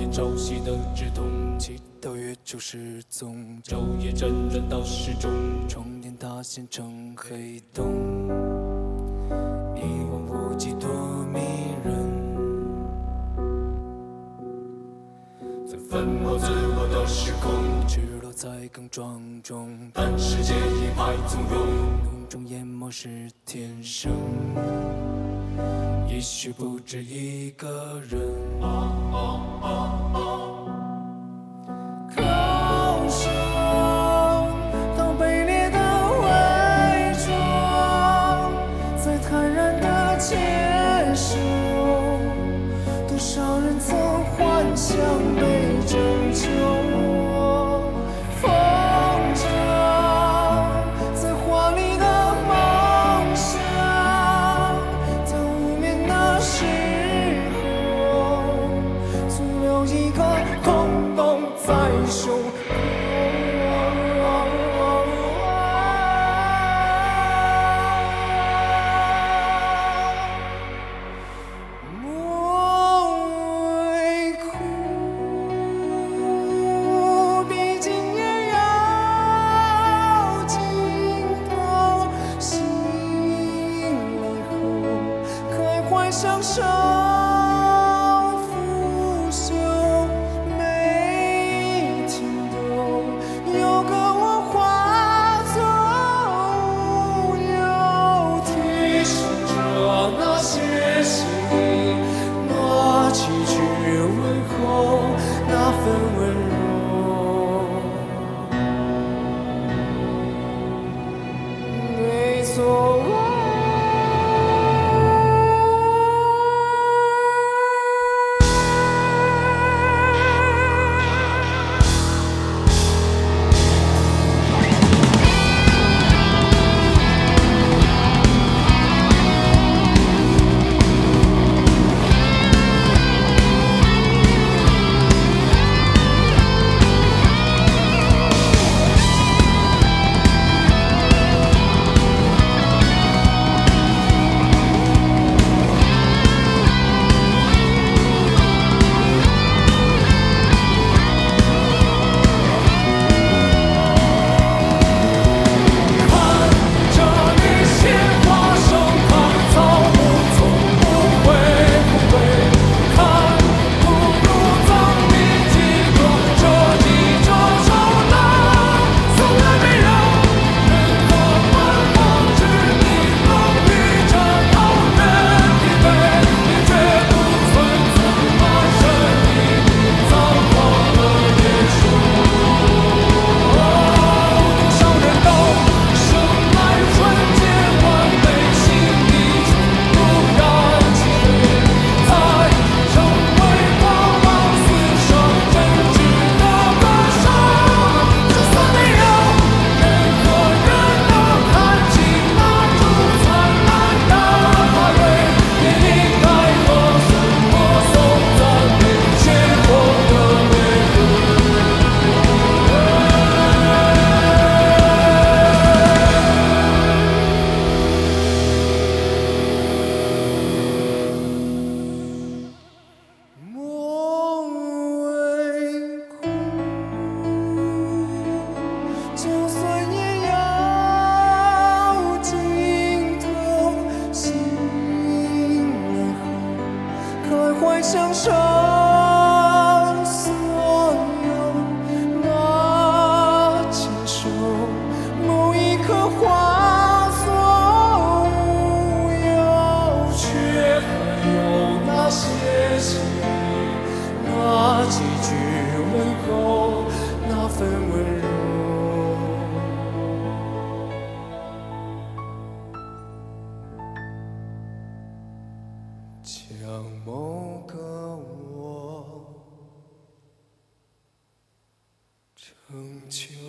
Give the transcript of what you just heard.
年潮汐的直通， 祈祷月球失踪， 昼夜辗转到始终， 重点塌陷成黑洞，一望无际多迷人。 在粉墨自我的时空， 赤裸在更庄重， 但世界一派从容， 浓重淹没是天生，也许不止一个人。高声到卑劣的伪装，在坦然的接受，多少人曾幻想被拯救。风筝在华丽的梦想，在无眠的时候，做了一个空洞在胸口。莫为苦，毕竟也要尽头。醒来后，开怀享受。腐朽每天都有个我化作无忧，提醒着那些心里那几句问候，那份温柔。没错。就算也要尽头，醒来后开怀享受所有那坚守，某一刻化作无忧，却还有那些心里那几句问候，那份温柔。将某个我成就。